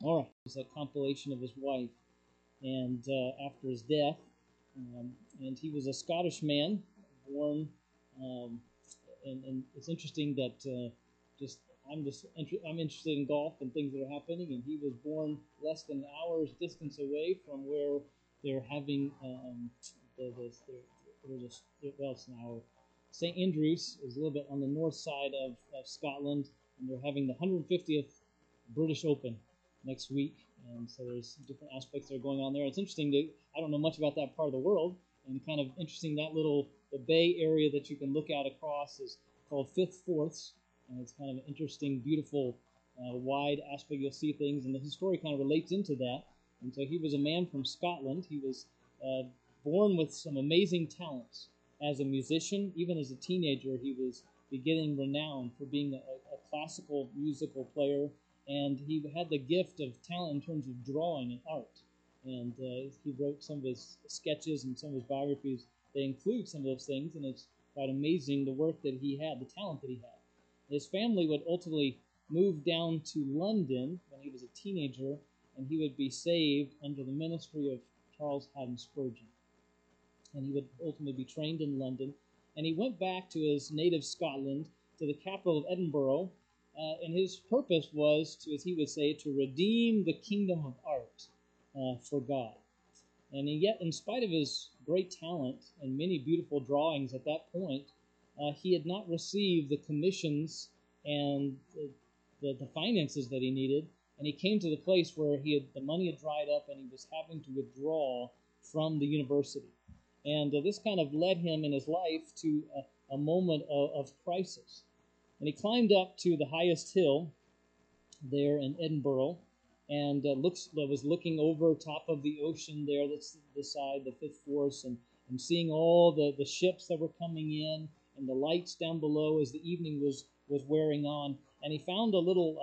All right. It's a compilation of his wife and after his death. And he was a Scottish man, born. Um, and it's interesting that just I'm interested in golf and things that are happening, and he was born less than an hour's distance away from where they're having well, it's an hour. St Andrews is a little bit on the north side of Scotland, and they're having the 150th British Open next week, and so there's different aspects that are going on there. It's interesting that I don't know much about that part of the world, and kind of interesting that the bay area that you can look out across is called Fifth Fourths, and it's kind of an interesting, beautiful, wide aspect. You'll see things, and the story kind of relates into that. And so he was a man from Scotland. He was born with some amazing talents as a musician. Even as a teenager, he was beginning renown for being a classical musical player, and he had the gift of talent in terms of drawing and art. And he wrote some of his sketches and some of his biographies. They include some of those things, and it's quite amazing the work that he had, the talent that he had. His family would ultimately move down to London when he was a teenager, and he would be saved under the ministry of Charles Haddon Spurgeon. And he would ultimately be trained in London. And he went back to his native Scotland, to the capital of Edinburgh, and his purpose was to, as he would say, to redeem the kingdom of art for God. And yet, in spite of his great talent and many beautiful drawings at that point, he had not received the commissions and the finances that he needed. And he came to the place where the money had dried up, and he was having to withdraw from the university. And this kind of led him in his life to a moment of crisis. And he climbed up to the highest hill there in Edinburgh, and was looking over top of the ocean there. That's the side, the Fifth Force, and seeing all the ships that were coming in and the lights down below as the evening was wearing on. And he found a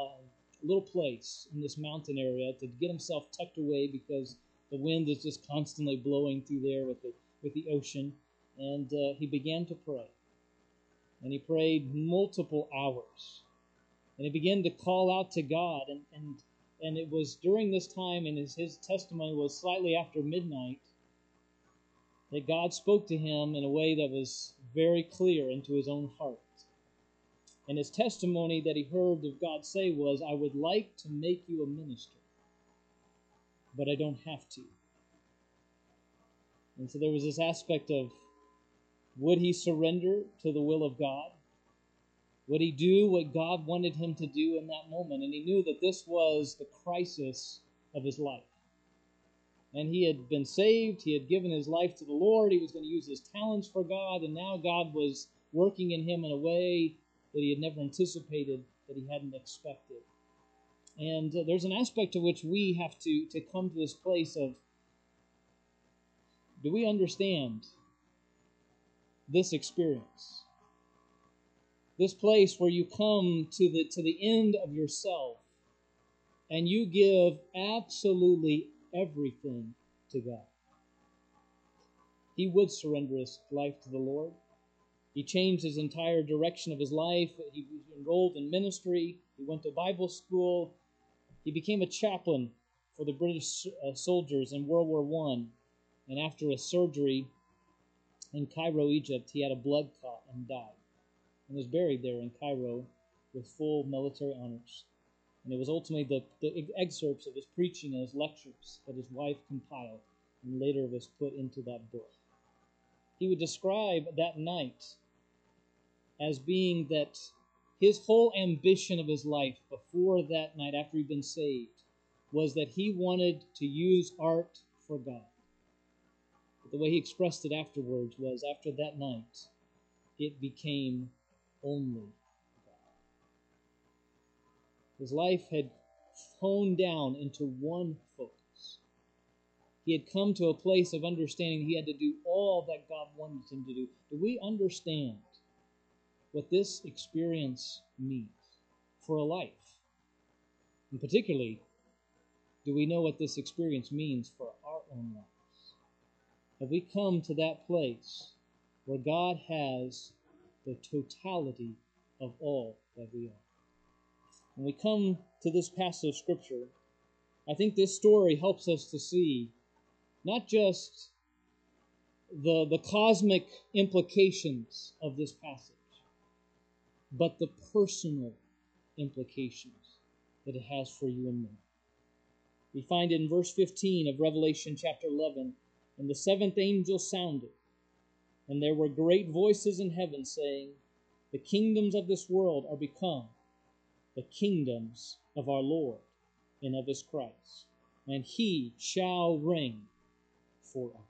little place in this mountain area to get himself tucked away, because the wind is just constantly blowing through there with the ocean. And he began to pray. And he prayed multiple hours. And he began to call out to God. And it was during this time, and his testimony was slightly after midnight, that God spoke to him in a way that was very clear into his own heart. And his testimony that he heard of God say was, "I would like to make you a minister, but I don't have to." And so there was this aspect of, would he surrender to the will of God? Would he do what God wanted him to do in that moment? And he knew that this was the crisis of his life. And he had been saved. He had given his life to the Lord. He was going to use his talents for God. And now God was working in him in a way that he had never anticipated, that he hadn't expected. And there's an aspect to which we have to come to this place of, do we understand this experience? This place where you come to the end of yourself and you give absolutely everything to God. He would surrender his life to the Lord. He changed his entire direction of his life. He enrolled in ministry. He went to Bible school. He became a chaplain for the British soldiers in World War I. And after a surgery in Cairo, Egypt, he had a blood clot and died, and was buried there in Cairo with full military honors. And it was ultimately the excerpts of his preaching and his lectures that his wife compiled and later was put into that book. He would describe that night as being that his whole ambition of his life before that night, after he'd been saved, was that he wanted to use art for God. But the way he expressed it afterwards was, after that night, it became only God. His life had honed down into one focus. He had come to a place of understanding he had to do all that God wanted him to do. Do we understand what this experience means for a life? And particularly, do we know what this experience means for our own lives? Have we come to that place where God has the totality of all that we are? When we come to this passage of Scripture, I think this story helps us to see not just the cosmic implications of this passage, but the personal implications that it has for you and me. We find in verse 15 of Revelation chapter 11, "And the seventh angel sounded, and there were great voices in heaven saying, The kingdoms of this world are become the kingdoms of our Lord and of his Christ, and he shall reign forever."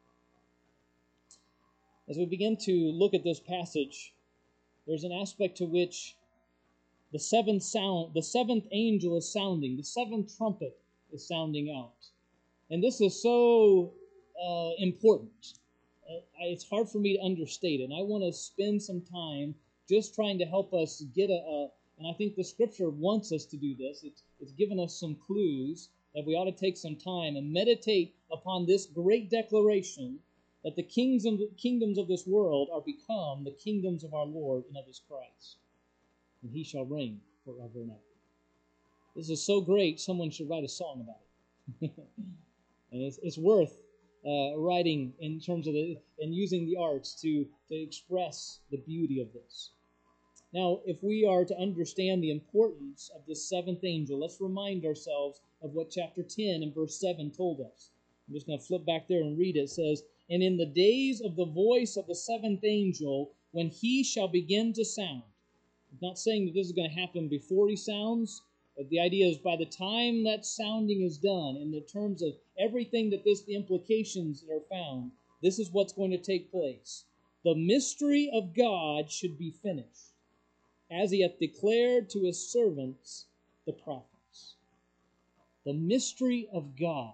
As we begin to look at this passage, there's an aspect to which the seventh angel is sounding, the seventh trumpet is sounding out. And this is so important. It's hard for me to understate it. And I want to spend some time just trying to help us get and I think the Scripture wants us to do this. It's given us some clues that we ought to take some time and meditate upon this great declaration that the kingdoms of this world are become the kingdoms of our Lord and of his Christ, and he shall reign forever and ever. This is so great, someone should write a song about it. And it's worth writing in terms of and using the arts to express the beauty of this. Now, if we are to understand the importance of this seventh angel, let's remind ourselves of what chapter 10 and verse 7 told us. I'm just going to flip back there and read it. It says, "And in the days of the voice of the seventh angel, when he shall begin to sound." I'm not saying that this is going to happen before he sounds, but the idea is by the time that sounding is done, in the terms of everything that the implications that are found, this is what's going to take place. "The mystery of God should be finished, as he hath declared to his servants, the prophets." The mystery of God.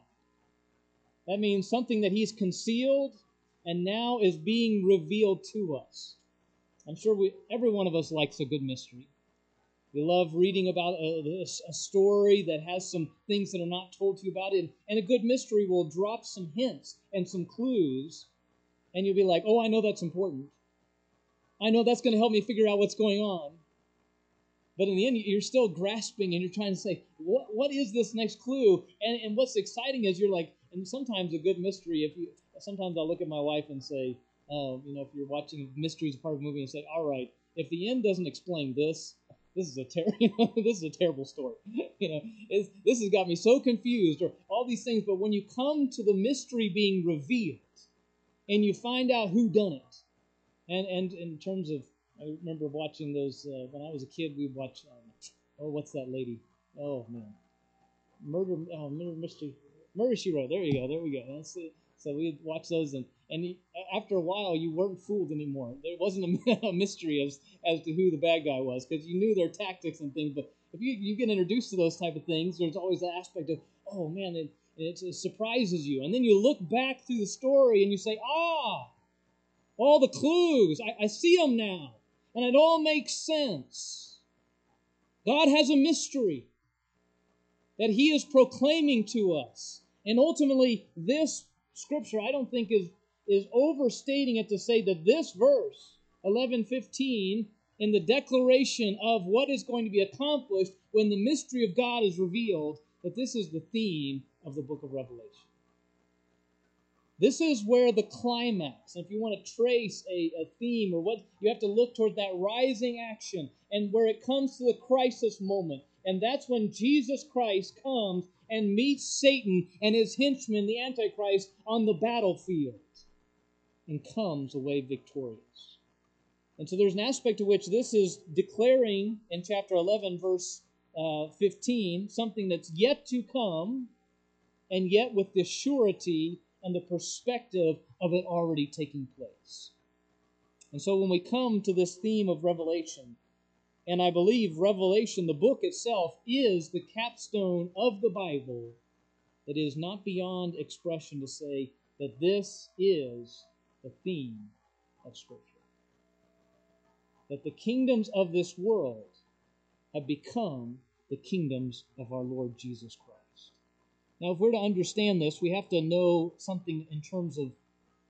That means something that he's concealed and now is being revealed to us. I'm sure every one of us likes a good mystery. We love reading about a story that has some things that are not told to you about it. And a good mystery will drop some hints and some clues, and you'll be like, oh, I know that's important. I know that's going to help me figure out what's going on. But in the end, you're still grasping and you're trying to say, what is this next clue? And what's exciting is you're like, and sometimes a good mystery, sometimes I'll look at my wife and say, if you're watching mysteries as part of a movie and say, all right, if the end doesn't explain this is a this is a terrible story. This has got me so confused, or all these things. But when you come to the mystery being revealed, and you find out who done it, and in terms of, I remember watching those when I was a kid. We'd watch, what's that lady? Oh man, Murder Mystery, Murder She Wrote. There you go. There we go. So we'd watch those, and after a while, you weren't fooled anymore. There wasn't a mystery as to who the bad guy was, because you knew their tactics and things. But if you get introduced to those type of things, there's always that aspect of, oh man, it surprises you, and then you look back through the story and you say, all the clues, I see them now, and it all makes sense. God has a mystery that he is proclaiming to us. And ultimately, this scripture, I don't think is overstating it to say that this verse, 11:15, in the declaration of what is going to be accomplished when the mystery of God is revealed, that this is the theme of the book of Revelation. This is where the climax, if you want to trace a theme or what, you have to look toward that rising action and where it comes to the crisis moment. And that's when Jesus Christ comes and meets Satan and his henchman, the Antichrist, on the battlefield and comes away victorious. And so there's an aspect to which this is declaring in chapter 11, verse 15, something that's yet to come, and yet with the surety and the perspective of it already taking place. And so when we come to this theme of Revelation, and I believe Revelation, the book itself, is the capstone of the Bible, that is not beyond expression to say that this is the theme of Scripture. That the kingdoms of this world have become the kingdoms of our Lord Jesus Christ. Now, if we're to understand this, we have to know something in terms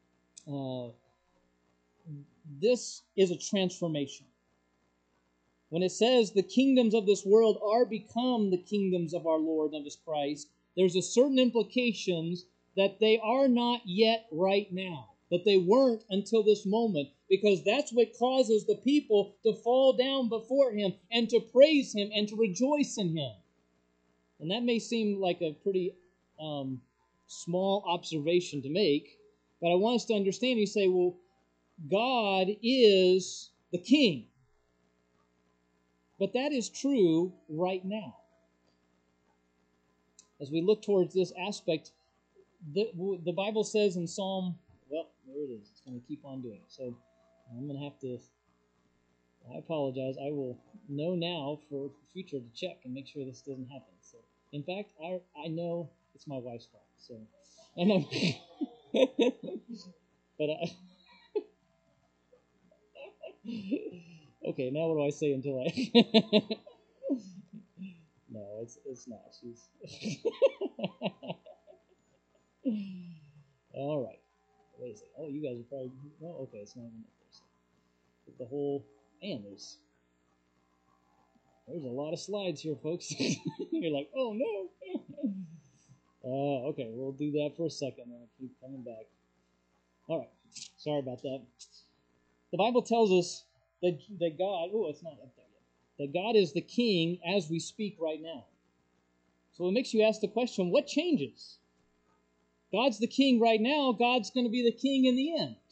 of this is a transformation. When it says the kingdoms of this world are become the kingdoms of our Lord and of His Christ, there's a certain implications that they are not yet right now, that they weren't until this moment, because that's what causes the people to fall down before Him and to praise Him and to rejoice in Him. And that may seem like a pretty small observation to make, but I want us to understand. You say, well, God is the king. But that is true right now. As we look towards this aspect, the Bible says in Psalm, well, there it is. It's going to keep on doing it. So I'm going to have to, I apologize. I will know now for the future to check and make sure this doesn't happen. So, in fact, I know it's my wife's fault. So, I know. But okay, now what do I say until I... No, it's not. She's... All right. Wait a second. Oh, you guys are probably... Oh, okay, it's not even up there. So, the whole... Man, there's a lot of slides here, folks. You're like, oh, no. Okay, we'll do that for a second, and I'll keep coming back. All right. Sorry about that. The Bible tells us that God... Oh, it's not up there yet. That God is the king as we speak right now. So it makes you ask the question, what changes? God's the king right now. God's going to be the king in the end.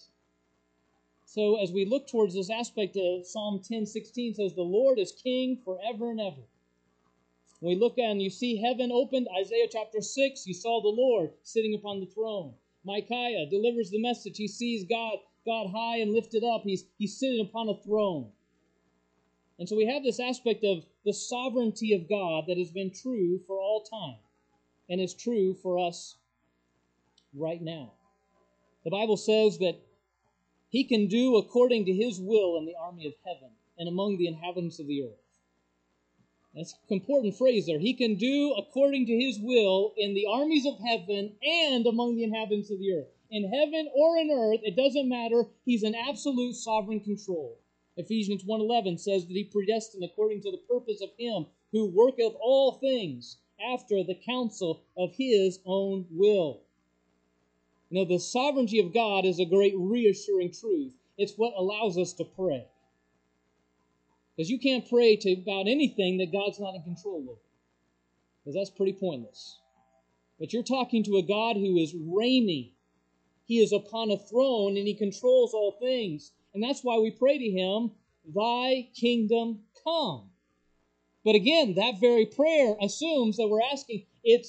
So as we look towards this aspect of Psalm 10:16 says, the Lord is king forever and ever. When we look and you see heaven opened, Isaiah chapter 6, you saw the Lord sitting upon the throne. Micaiah delivers the message. He sees God high and lifted up. He's sitting upon a throne. And so we have this aspect of the sovereignty of God that has been true for all time and is true for us right now. The Bible says that He can do according to His will in the army of heaven and among the inhabitants of the earth. That's an important phrase there. He can do according to His will in the armies of heaven and among the inhabitants of the earth. In heaven or in earth, it doesn't matter. He's in absolute sovereign control. Ephesians 1:11 says that He predestined according to the purpose of Him who worketh all things after the counsel of His own will. You know, the sovereignty of God is a great reassuring truth. It's what allows us to pray. Because you can't pray about anything that God's not in control of. Because that's pretty pointless. But you're talking to a God who is reigning. He is upon a throne and He controls all things. And that's why we pray to Him, Thy kingdom come. But again, that very prayer assumes that we're asking,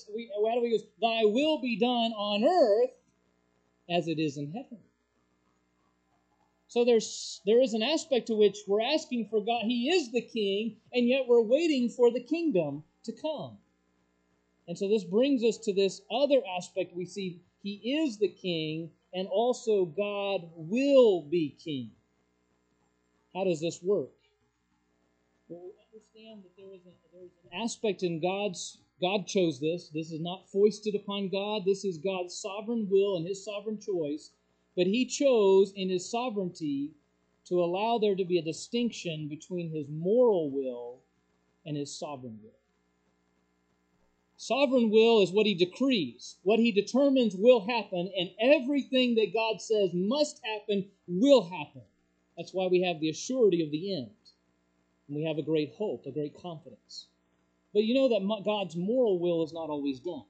Thy will be done on earth as it is in heaven. So there is an aspect to which we're asking for God. He is the king, and yet we're waiting for the kingdom to come. And so this brings us to this other aspect. We see He is the king, and also God will be king. How does this work? Well, we understand that there is an aspect in God chose this. This is not foisted upon God. This is God's sovereign will and His sovereign choice. But He chose in His sovereignty to allow there to be a distinction between His moral will and His sovereign will. Sovereign will is what He decrees. What He determines will happen, and everything that God says must happen will happen. That's why we have the assurity of the end. And we have a great hope, a great confidence. But you know that God's moral will is not always done.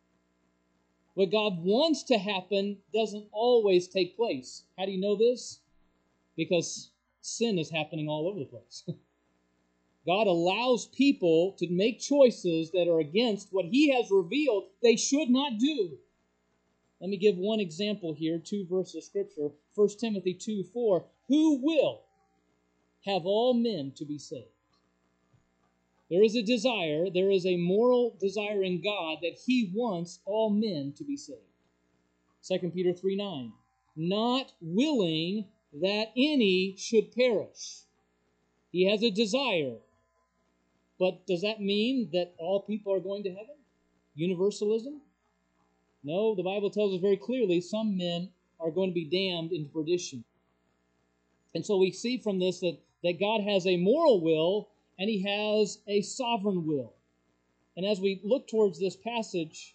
What God wants to happen doesn't always take place. How do you know this? Because sin is happening all over the place. God allows people to make choices that are against what He has revealed they should not do. Let me give one example here, 2 verses of Scripture. 1 Timothy 2:4. Who will have all men to be saved? There is a desire, there is a moral desire in God that He wants all men to be saved. 2 Peter 3:9. Not willing that any should perish. He has a desire. But does that mean that all people are going to heaven? Universalism? No, the Bible tells us very clearly some men are going to be damned into perdition. And so we see from this that God has a moral will, and he has a sovereign will. And as we look towards this passage,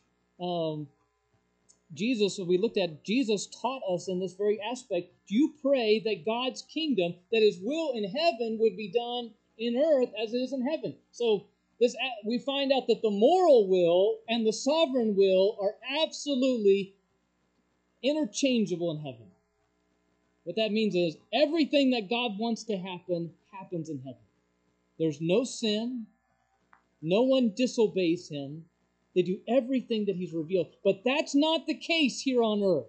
Jesus taught us in this very aspect, you pray that God's kingdom, that his will in heaven would be done in earth as it is in heaven. So we find out that the moral will and the sovereign will are absolutely interchangeable in heaven. What that means is everything that God wants to happen happens in heaven. There's no sin. No one disobeys him. They do everything that he's revealed. But that's not the case here on earth.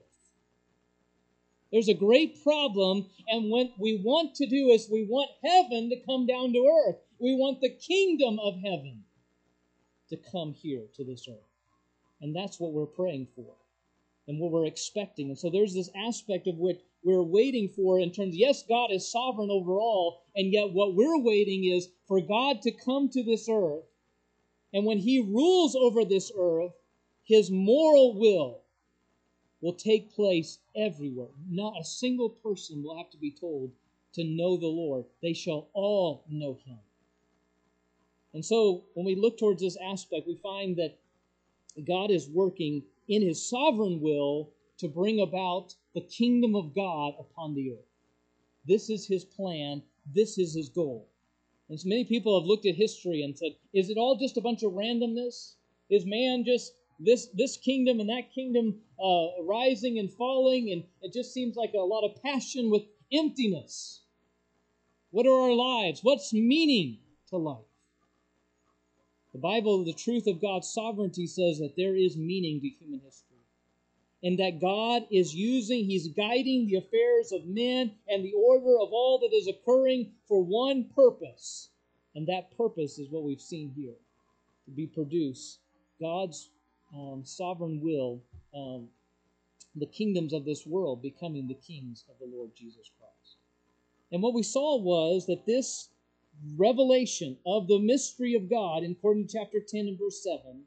There's a great problem, and what we want to do is we want heaven to come down to earth. We want the kingdom of heaven to come here to this earth. And that's what we're praying for and what we're expecting. And so there's this aspect of what we're waiting for in terms of, yes, God is sovereign over all, and yet what we're waiting is for God to come to this earth. And when he rules over this earth, his moral will take place everywhere. Not a single person will have to be told to know the Lord. They shall all know him. And so when we look towards this aspect, we find that God is working in his sovereign will to bring about the kingdom of God upon the earth. This is his plan. This is his goal. And so many people have looked at history and said, is it all just a bunch of randomness? Is man just this kingdom and that kingdom rising and falling? And it just seems like a lot of passion with emptiness. What are our lives? What's meaning to life? The Bible, the truth of God's sovereignty, says that there is meaning to human history. And that God is he's guiding the affairs of men and the order of all that is occurring for one purpose. And that purpose is what we've seen here, to be produced. God's sovereign will, the kingdoms of this world becoming the kings of the Lord Jesus Christ. And what we saw was that this revelation of the mystery of God, according to chapter 10 and verse 7,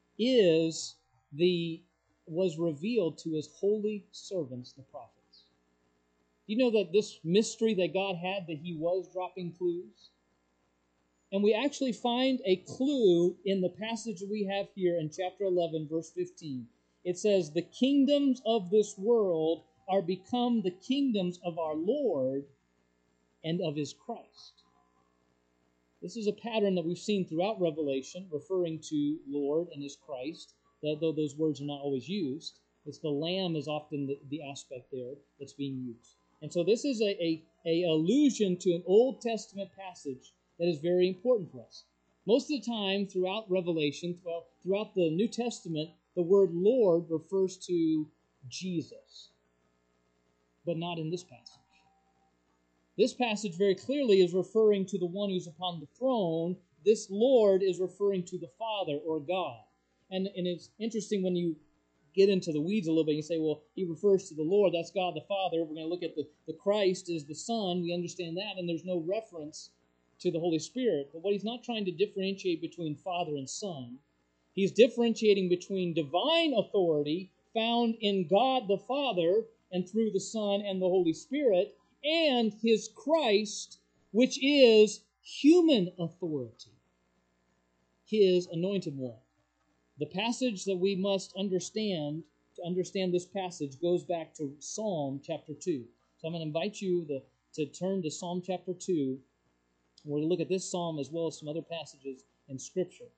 was revealed to his holy servants, the prophets. Do you know that this mystery that God had, that he was dropping clues? And we actually find a clue in the passage we have here in chapter 11, verse 15. It says, the kingdoms of this world are become the kingdoms of our Lord and of his Christ. This is a pattern that we've seen throughout Revelation, referring to Lord and his Christ, though those words are not always used. It's the Lamb is often the aspect there that's being used. And so this is a allusion to an Old Testament passage that is very important for us. Most of the time throughout Revelation, throughout the New Testament, the word Lord refers to Jesus, but not in this passage. This passage very clearly is referring to the one who's upon the throne. This Lord is referring to the Father or God. And it's interesting when you get into the weeds a little bit, you say, well, he refers to the Lord, that's God the Father. We're going to look at the Christ is the Son. We understand that, and there's no reference to the Holy Spirit. But what he's not trying to differentiate between Father and Son, he's differentiating between divine authority found in God the Father and through the Son and the Holy Spirit, and his Christ, which is human authority, his anointed one. The passage that we must understand, to understand this passage, goes back to Psalm chapter 2. So I'm going to invite you to turn to Psalm chapter 2. We're going to look at this psalm as well as some other passages in Scripture.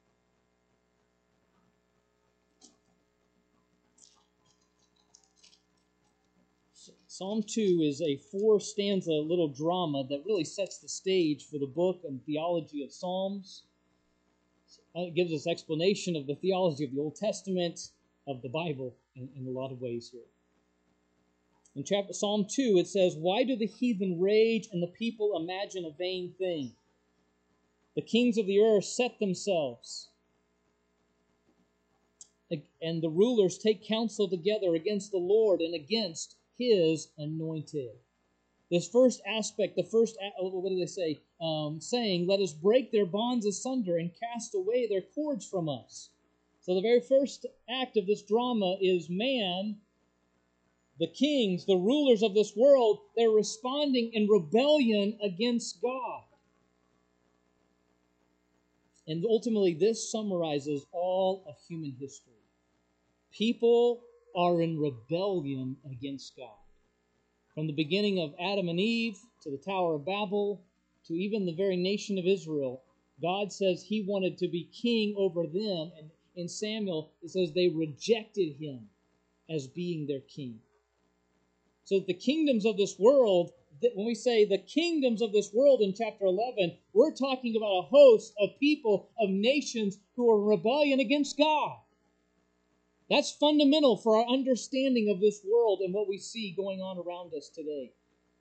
Psalm 2 is a 4-stanza little drama that really sets the stage for the book and theology of Psalms. It gives us explanation of the theology of the Old Testament, of the Bible, in a lot of ways here. In Psalm 2, it says, why do the heathen rage and the people imagine a vain thing? The kings of the earth set themselves, and the rulers take counsel together against the Lord and against his anointed. This first aspect, what do they say? Saying, let us break their bonds asunder and cast away their cords from us. So the very first act of this drama is man, the kings, the rulers of this world, they're responding in rebellion against God. And ultimately, this summarizes all of human history. People are in rebellion against God. From the beginning of Adam and Eve to the Tower of Babel to even the very nation of Israel, God says he wanted to be king over them. And in Samuel, it says they rejected him as being their king. So the kingdoms of this world, when we say the kingdoms of this world in chapter 11, we're talking about a host of people, of nations who are in rebellion against God. That's fundamental for our understanding of this world and what we see going on around us today.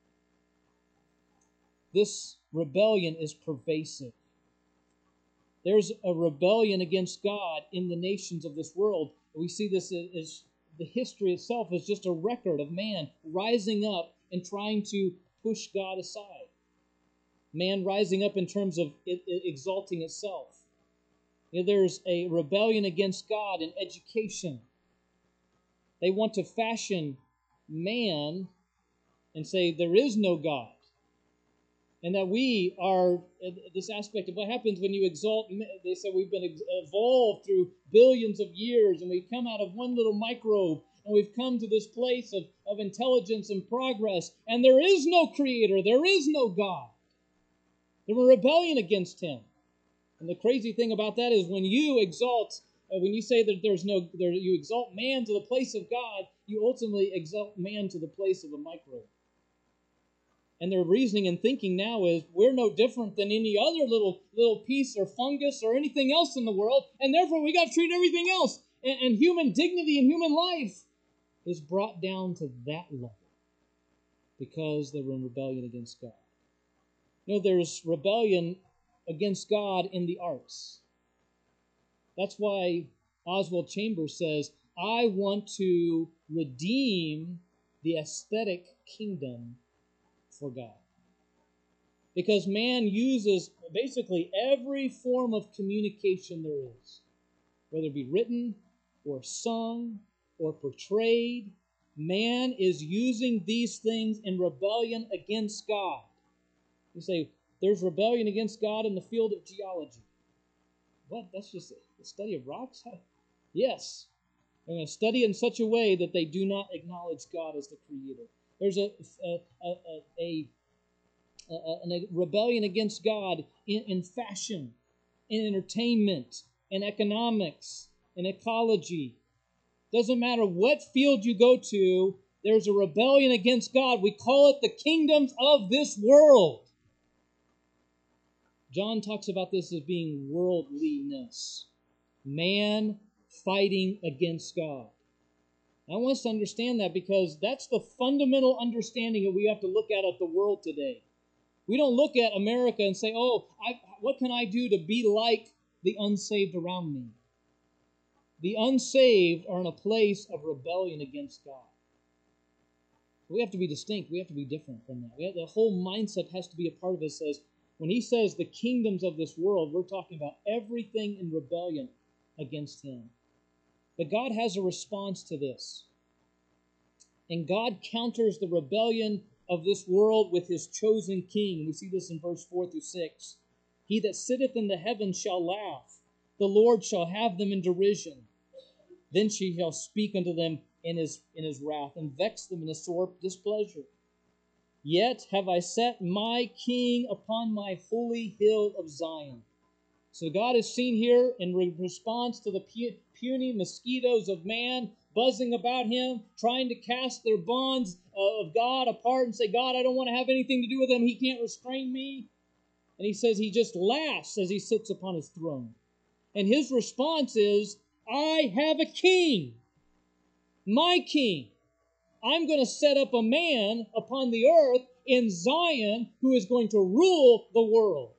This rebellion is pervasive. There's a rebellion against God in the nations of this world. We see this as the history itself is just a record of man rising up and trying to push God aside. Man rising up in terms of exalting itself. There's a rebellion against God in education. They want to fashion man and say there is no God. And that we are, this aspect of what happens when you exalt, they say we've been evolved through billions of years, and we come out of one little microbe, and we've come to this place of intelligence and progress, and there is no creator, there is no God. They're in rebellion against him. And the crazy thing about that is when you exalt, when you say that you exalt man to the place of God, you ultimately exalt man to the place of a microbe. And their reasoning and thinking now is we're no different than any other little piece or fungus or anything else in the world, and therefore we got to treat everything else. And human dignity and human life is brought down to that level because they were in rebellion against God. There's rebellion against God in the arts. That's why Oswald Chambers says, I want to redeem the aesthetic kingdom for God. Because man uses basically every form of communication there is, whether it be written or sung or portrayed. Man is using these things in rebellion against God. You say, there's rebellion against God in the field of geology. What? That's just a study of rocks? Yes. They're going to study in such a way that they do not acknowledge God as the creator. There's a rebellion against God in fashion, in entertainment, in economics, in ecology. Doesn't matter what field you go to, there's a rebellion against God. We call it the kingdoms of this world. John talks about this as being worldliness. Man fighting against God. I want us to understand that because that's the fundamental understanding that we have to look at the world today. We don't look at America and say, what can I do to be like the unsaved around me? The unsaved are in a place of rebellion against God. We have to be distinct. We have to be different from that. The whole mindset has to be a part of it. When he says the kingdoms of this world, we're talking about everything in rebellion against him. But God has a response to this. And God counters the rebellion of this world with his chosen king. We see this in verse 4 through 6. He that sitteth in the heavens shall laugh. The Lord shall have them in derision. Then she shall speak unto them in his wrath, and vex them in his sore displeasure. Yet have I set my king upon my holy hill of Zion. So God is seen here in response to the puny mosquitoes of man buzzing about him, trying to cast their bonds of God apart and say, God, I don't want to have anything to do with him. He can't restrain me. And he says he just laughs as he sits upon his throne. And his response is, I have a king, my king. I'm going to set up a man upon the earth in Zion who is going to rule the world.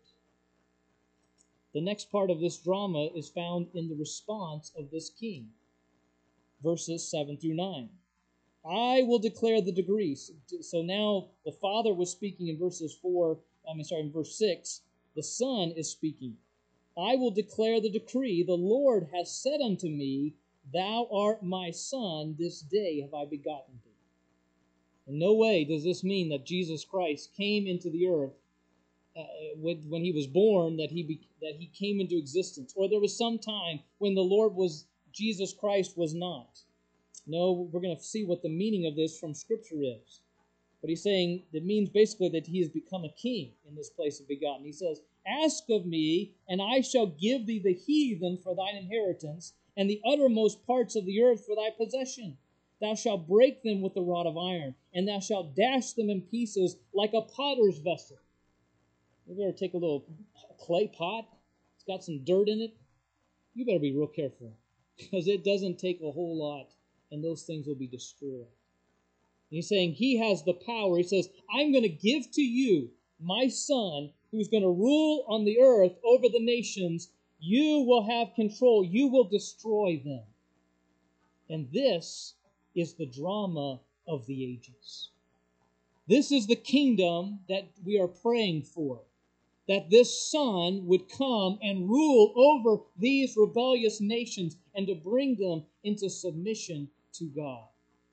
The next part of this drama is found in the response of this king. Verses 7 through 9. I will declare the decrees. So now the Father was speaking in verse 6. The Son is speaking. I will declare the decree. The Lord has said unto me, Thou art my Son, this day have I begotten thee. In no way does this mean that Jesus Christ came into the earth when he was born that he came into existence, or there was some time when the Lord was Jesus Christ was not. No, we're going to see what the meaning of this from Scripture is. But he's saying it means basically that he has become a king in this place of begotten. He says, "Ask of me, and I shall give thee the heathen for thine inheritance, and the uttermost parts of the earth for thy possession. Thou shalt break them with the rod of iron, and thou shalt dash them in pieces like a potter's vessel." You better take a little clay pot. It's got some dirt in it. You better be real careful, because it doesn't take a whole lot, and those things will be destroyed. And he's saying he has the power. He says, "I'm going to give to you my son who's going to rule on the earth over the nations. You will have control. You will destroy them." And this is the drama of the ages. This is the kingdom that we are praying for. That this son would come and rule over these rebellious nations and to bring them into submission to God.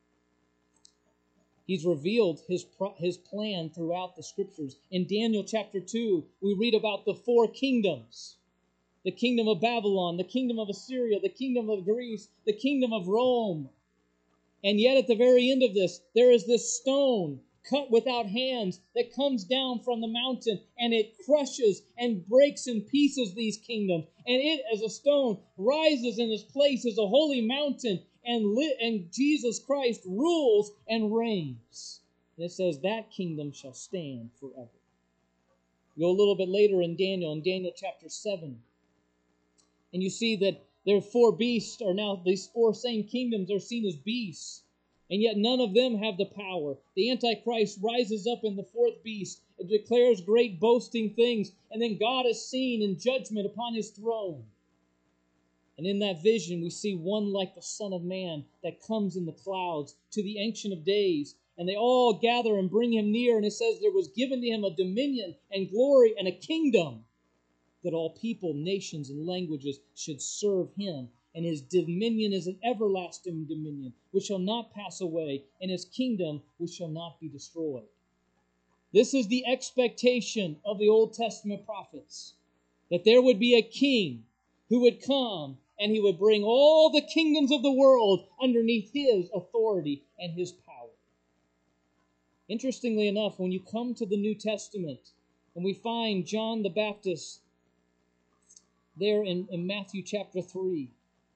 He's revealed his plan throughout the Scriptures. In Daniel chapter 2, we read about the four kingdoms. The kingdom of Babylon, the kingdom of Assyria, the kingdom of Greece, the kingdom of Rome. And yet at the very end of this, there is this stone cut without hands that comes down from the mountain, and it crushes and breaks in pieces these kingdoms. And it, as a stone, rises in its place as a holy mountain, and Jesus Christ rules and reigns. And it says that kingdom shall stand forever. Go a little bit later in Daniel chapter 7, and you see that their four beasts are now, these four same kingdoms are seen as beasts. And yet none of them have the power. The Antichrist rises up in the fourth beast and declares great boasting things. And then God is seen in judgment upon his throne. And in that vision, we see one like the Son of Man that comes in the clouds to the Ancient of Days. And they all gather and bring him near. And it says there was given to him a dominion and glory and a kingdom, that all people, nations, and languages should serve him. And his dominion is an everlasting dominion, which shall not pass away, and his kingdom which shall not be destroyed. This is the expectation of the Old Testament prophets, that there would be a king who would come, and he would bring all the kingdoms of the world underneath his authority and his power. Interestingly enough, when you come to the New Testament, and we find John the Baptist there in Matthew chapter 3,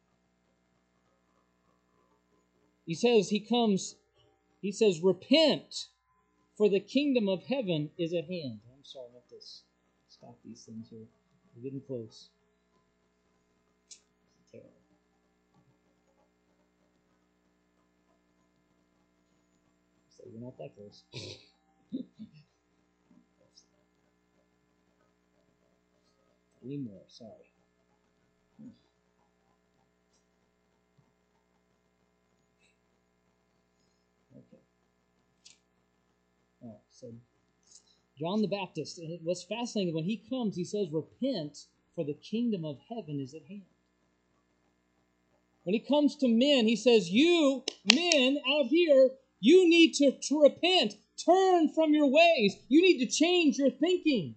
he says, "Repent, for the kingdom of heaven is at hand." I'm sorry, I have to stop these things here. We're getting close. It's terrible. So we're not that close. Three more, sorry. Okay. All right, so John the Baptist, and what's fascinating, when he comes, he says, "Repent, for the kingdom of heaven is at hand." When he comes to men, he says, "You men out here, you need to repent. Turn from your ways. You need to change your thinking."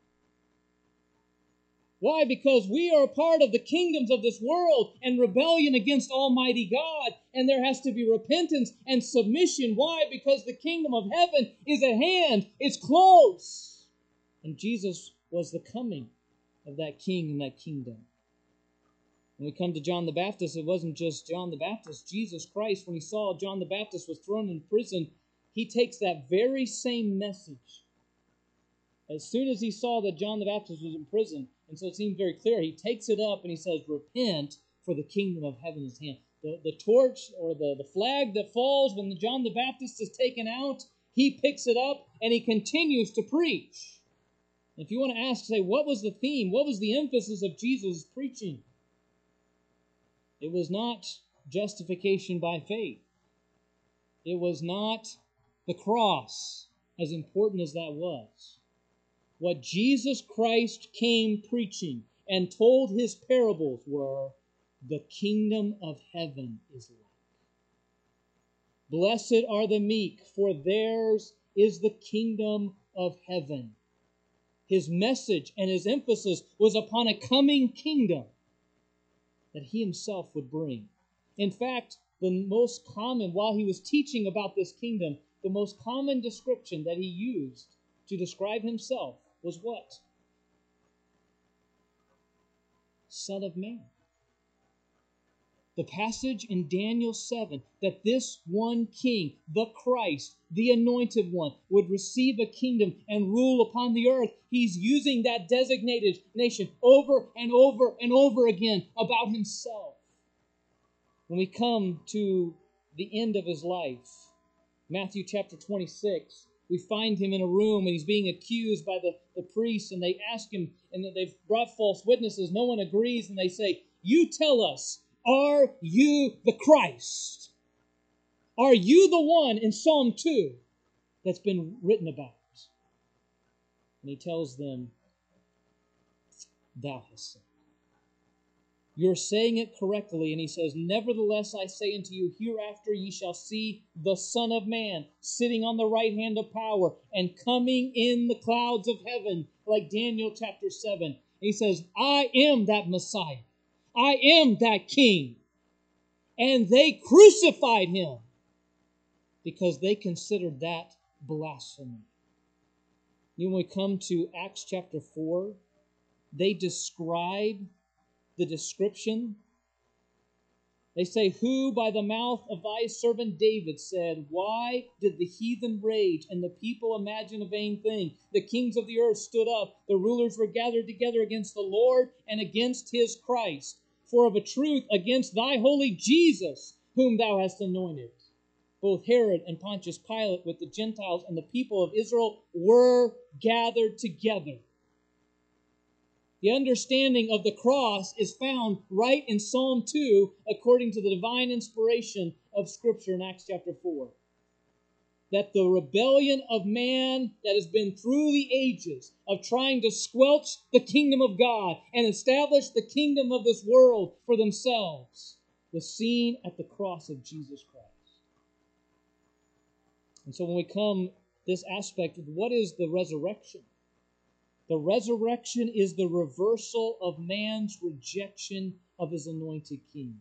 Why? Because we are a part of the kingdoms of this world and rebellion against Almighty God, and there has to be repentance and submission. Why? Because the kingdom of heaven is at hand. It's close. And Jesus was the coming of that king and that kingdom. When we come to John the Baptist, it wasn't just John the Baptist. Jesus Christ, when he saw John the Baptist was thrown in prison, he takes that very same message. As soon as he saw that John the Baptist was in prison, and so it seemed very clear, he takes it up and he says, "Repent, for the kingdom of heaven is at hand." The torch or the flag that falls when John the Baptist is taken out, he picks it up and he continues to preach. If you want to ask, say, what was the theme? What was the emphasis of Jesus' preaching? It was not justification by faith. It was not the cross, as important as that was. What Jesus Christ came preaching and told his parables were, the kingdom of heaven is like. Blessed are the meek, for theirs is the kingdom of heaven. His message and his emphasis was upon a coming kingdom that he himself would bring. In fact, the most common, while he was teaching about this kingdom, the most common description that he used to describe himself was what? Son of Man. The passage in Daniel 7 that this one king, the Christ, the anointed one, would receive a kingdom and rule upon the earth. He's using that designated nation over and over and over again about himself. When we come to the end of his life, Matthew chapter 26, we find him in a room and he's being accused by the priests, and they ask him, and they've brought false witnesses. No one agrees, and they say, "You tell us, are you the Christ? Are you the one in Psalm 2 that's been written about?" And he tells them, "Thou hast said." You're saying it correctly. And he says, "Nevertheless, I say unto you, hereafter ye shall see the Son of Man sitting on the right hand of power and coming in the clouds of heaven," like Daniel chapter 7. And he says, "I am that Messiah. I am that King." And they crucified him because they considered that blasphemy. When we come to Acts chapter 4, they describe the description. They say, "Who by the mouth of thy servant David said, Why did the heathen rage and the people imagine a vain thing? The kings of the earth stood up, the rulers were gathered together against the Lord and against his Christ. For of a truth against thy holy Jesus, whom thou hast anointed, both Herod and Pontius Pilate with the Gentiles and the people of Israel were gathered together." The understanding of the cross is found right in Psalm 2, according to the divine inspiration of Scripture in Acts chapter 4. That the rebellion of man that has been through the ages of trying to squelch the kingdom of God and establish the kingdom of this world for themselves was seen at the cross of Jesus Christ. And so when we come this aspect of what is the resurrection? The resurrection is the reversal of man's rejection of his anointed king.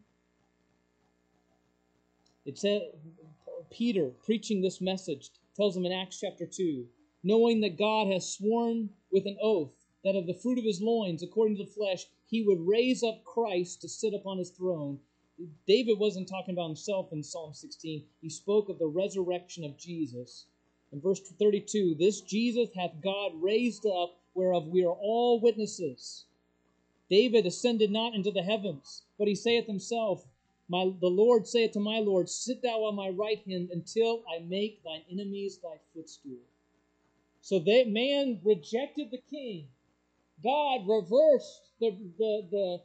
It said, Peter, preaching this message, tells him in Acts chapter 2, "Knowing that God has sworn with an oath that of the fruit of his loins, according to the flesh, he would raise up Christ to sit upon his throne." David wasn't talking about himself in Psalm 16. He spoke of the resurrection of Jesus. In verse 32, "This Jesus hath God raised up, whereof we are all witnesses. David ascended not into the heavens, but he saith himself, the Lord saith to my Lord, Sit thou on my right hand until I make thine enemies thy footstool." So that man rejected the king. God reversed the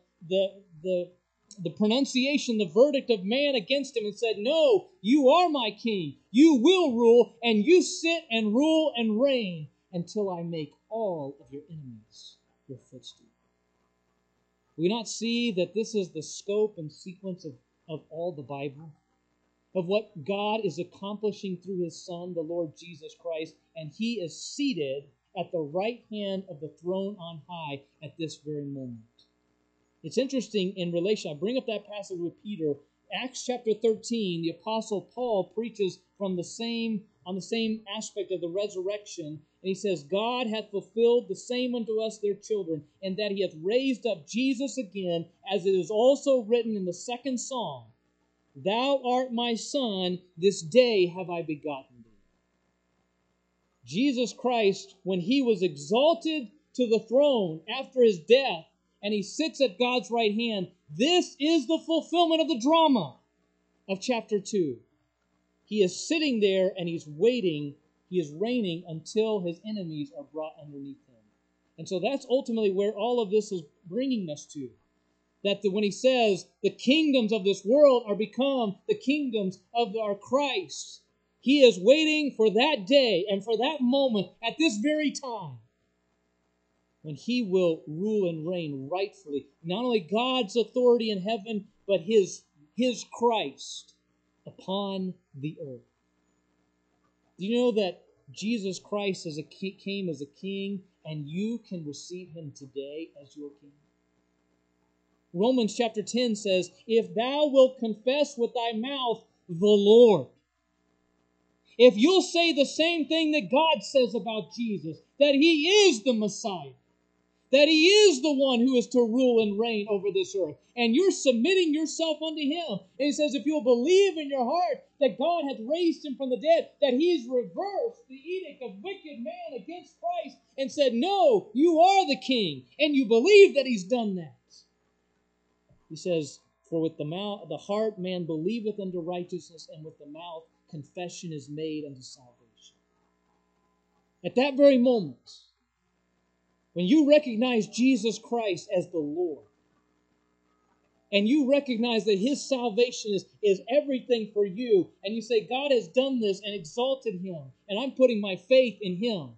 pronunciation, the verdict of man against him, and said, "No, you are my king. You will rule, and you sit and rule and reign until I make all of your enemies your footstool." We not see that this is the scope and sequence of all the Bible, of what God is accomplishing through his Son, the Lord Jesus Christ, and he is seated at the right hand of the throne on high at this very moment. It's interesting in relation, I bring up that passage with Peter, Acts chapter 13, the Apostle Paul preaches on the same aspect of the resurrection, and he says, "God hath fulfilled the same unto us their children, and that he hath raised up Jesus again, as it is also written in the second Psalm, Thou art my Son, this day have I begotten thee." Jesus Christ, when he was exalted to the throne after his death, and he sits at God's right hand, this is the fulfillment of the drama of chapter 2. He is sitting there and he's waiting, he is reigning until his enemies are brought underneath him. And so that's ultimately where all of this is bringing us to. That when he says the kingdoms of this world are become the kingdoms of our Christ, he is waiting for that day and for that moment at this very time when he will rule and reign rightfully. Not only God's authority in heaven, but his Christ upon the earth. Do you know that Jesus Christ came as a king, and you can receive him today as your king. Romans chapter 10 says, if thou wilt confess with thy mouth the Lord, if you'll say the same thing that God says about Jesus, that he is the Messiah, that he is the one who is to rule and reign over this earth, and you're submitting yourself unto him. And he says, if you'll believe in your heart that God hath raised him from the dead, that he's reversed the edict of wicked man against Christ and said, no, you are the king, and you believe that he's done that. He says, for with the heart man believeth unto righteousness, and with the mouth confession is made unto salvation. At that very moment, when you recognize Jesus Christ as the Lord, and you recognize that his salvation is everything for you, and you say, God has done this and exalted him, and I'm putting my faith in him,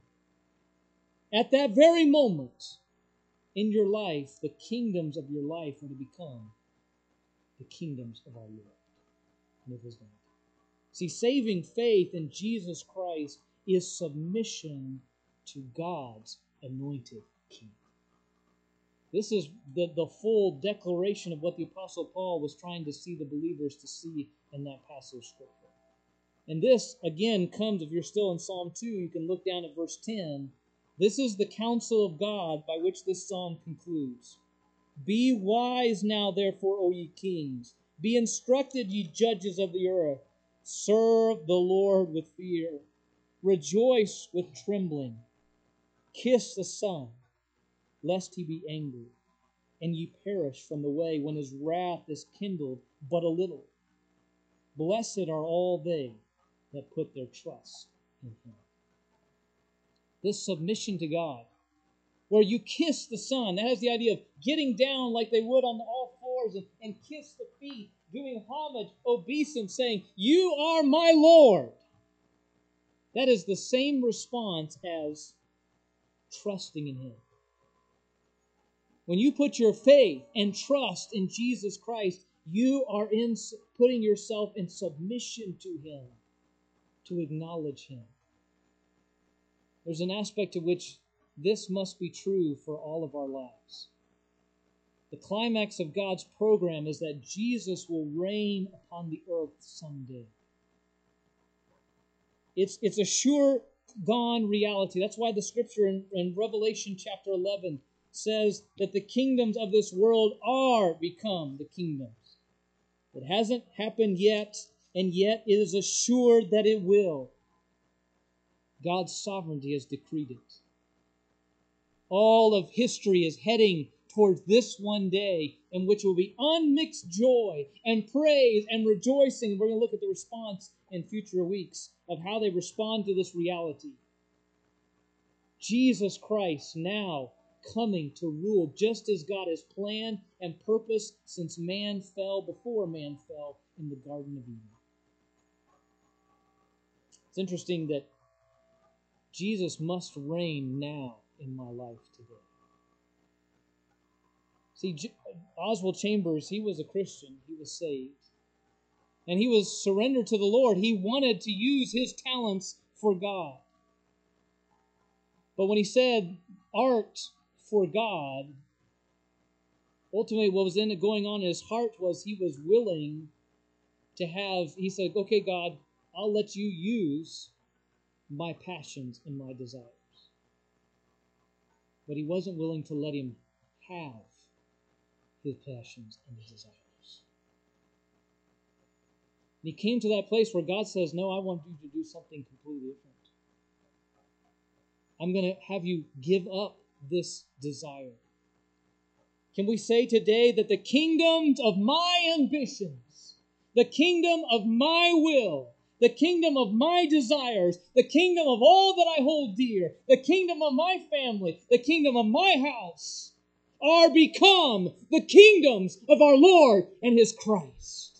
at that very moment in your life, the kingdoms of your life are to become the kingdoms of our Lord and of his name. See, saving faith in Jesus Christ is submission to God's anointed king. This is the full declaration of what the Apostle Paul was trying to see the believers to see in that passage of Scripture. And this, again, comes, if you're still in Psalm 2, you can look down at verse 10. This is the counsel of God by which this psalm concludes. Be wise now, therefore, O ye kings. Be instructed, ye judges of the earth. Serve the Lord with fear. Rejoice with trembling. Kiss the Son, lest he be angry, and ye perish from the way when his wrath is kindled but a little. Blessed are all they that put their trust in him. This submission to God, where you kiss the Son, that has the idea of getting down like they would on all fours and kiss the feet, doing homage, obeisance, saying, you are my Lord. That is the same response as trusting in him. When you put your faith and trust in Jesus Christ, you are putting yourself in submission to him, to acknowledge him. There's an aspect to which this must be true for all of our lives. The climax of God's program is that Jesus will reign upon the earth someday. It's a sure gone reality. That's why the scripture in Revelation chapter 11 says that the kingdoms of this world are become the kingdoms. It hasn't happened yet, and yet it is assured that it will. God's sovereignty has decreed it. All of history is heading towards this one day in which will be unmixed joy and praise and rejoicing. We're going to look at the response in future weeks of how they respond to this reality. Jesus Christ now coming to rule just as God has planned and purposed since man fell, before man fell in the Garden of Eden. It's interesting that Jesus must reign now in my life today. See, Oswald Chambers, he was a Christian. He was saved. And he was surrendered to the Lord. He wanted to use his talents for God. But when he said art for God, ultimately what was going on in his heart was he was willing to he said, okay, God, I'll let you use my passions and my desires. But he wasn't willing to let him have his passions and his desires. And he came to that place where God says, no, I want you to do something completely different. I'm going to have you give up this desire. Can we say today that the kingdoms of my ambitions, the kingdom of my will, the kingdom of my desires, the kingdom of all that I hold dear, the kingdom of my family, the kingdom of my house, are become the kingdoms of our Lord and his Christ?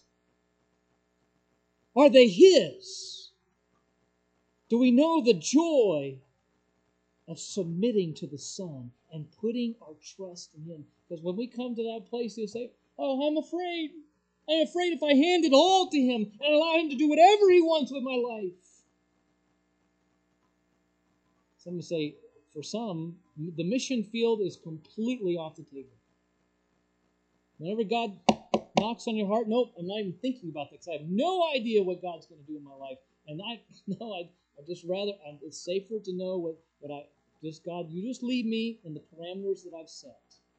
Are they his? Do we know the joy of submitting to the Son and putting our trust in him? Because when we come to that place, he'll say, oh, I'm afraid. I'm afraid if I hand it all to him and allow him to do whatever he wants with my life, Some would say, for some, the mission field is completely off the table. Whenever God knocks on your heart, nope, I'm not even thinking about that because I have no idea what God's going to do in my life. And I just rather, it's safer to know what I, just God, you just lead me in the parameters that I've set.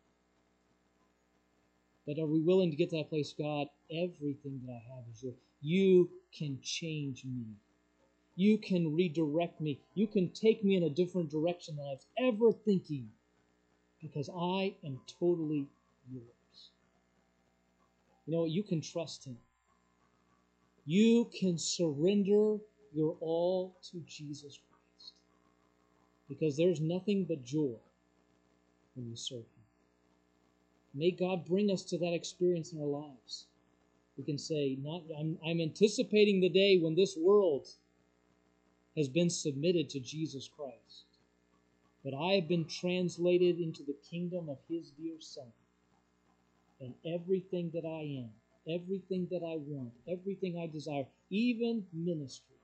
But are we willing to get to that place, God, everything that I have is yours. You can change me. You can redirect me. You can take me in a different direction than I was ever thinking because I am totally yours. You know what? You can trust Him. You can surrender your all to Jesus Christ because there's nothing but joy when you serve Him. May God bring us to that experience in our lives. We can say, I'm anticipating the day when this world has been submitted to Jesus Christ. But I have been translated into the kingdom of His dear Son. And everything that I am, everything that I want, everything I desire, even ministry,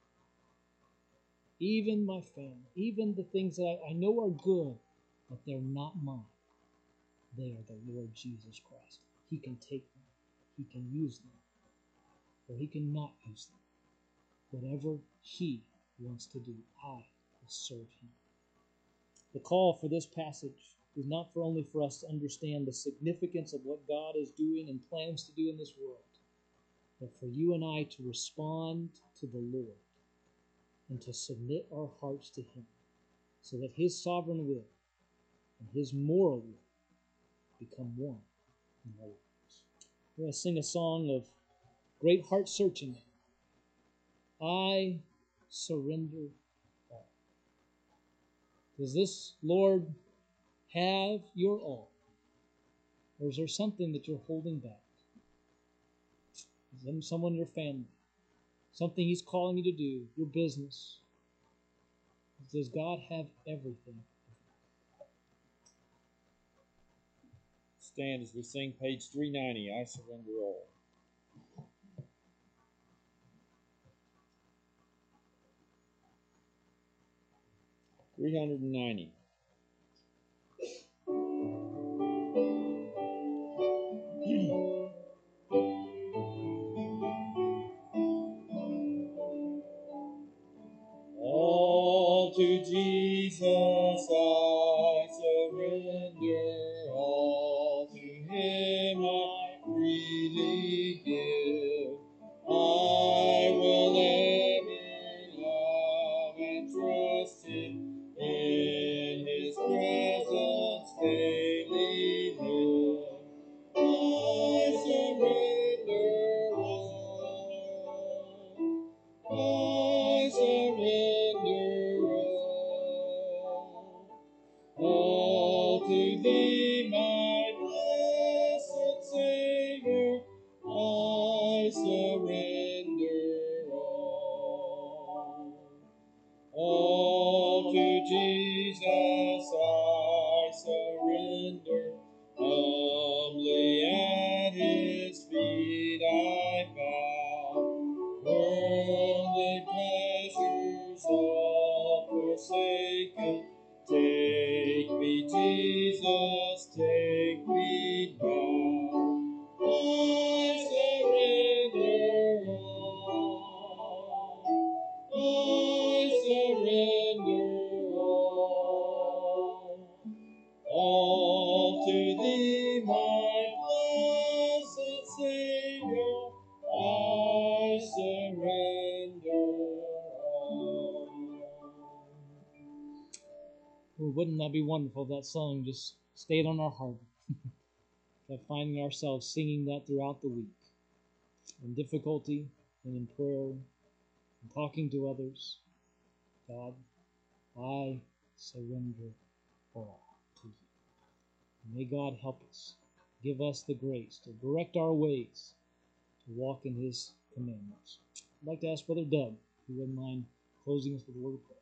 even my family, even the things that I know are good, but they're not mine. They are the Lord Jesus Christ. He can take them. He can use them. Or He can not use them. Whatever He wants to do, I will serve Him. The call for this passage is not only for us to understand the significance of what God is doing and plans to do in this world, but for you and I to respond to the Lord and to submit our hearts to Him so that His sovereign will and His moral will become one in our lives. We're going to sing a song of great heart searching. I surrender all. Does this, Lord, have your all? Or is there something that you're holding back? Is there someone in your family? Something He's calling you to do? Your business? Does God have everything? Stand as we sing page 390, I Surrender All. $390. All to Jesus I surrender, all to Him I freely give. I will ever love and trust Him, in His presence daily live. I surrender all. I surrender all to Thee, my blessed Savior. I surrender all to Jesus I surrender. Humbly at His feet I bow. Worldly pleasures all forsaken. Take me, Jesus, take me now. I surrender all. I surrender all to Thee, my blessed Savior. I surrender all. Well, wouldn't that be wonderful if that song just stayed on our heart? By finding ourselves singing that throughout the week, in difficulty and in prayer, and talking to others. God, I surrender all to You. May God help us, give us the grace to direct our ways, to walk in His commandments. I'd like to ask Brother Doug, if he wouldn't mind closing us with a word of prayer.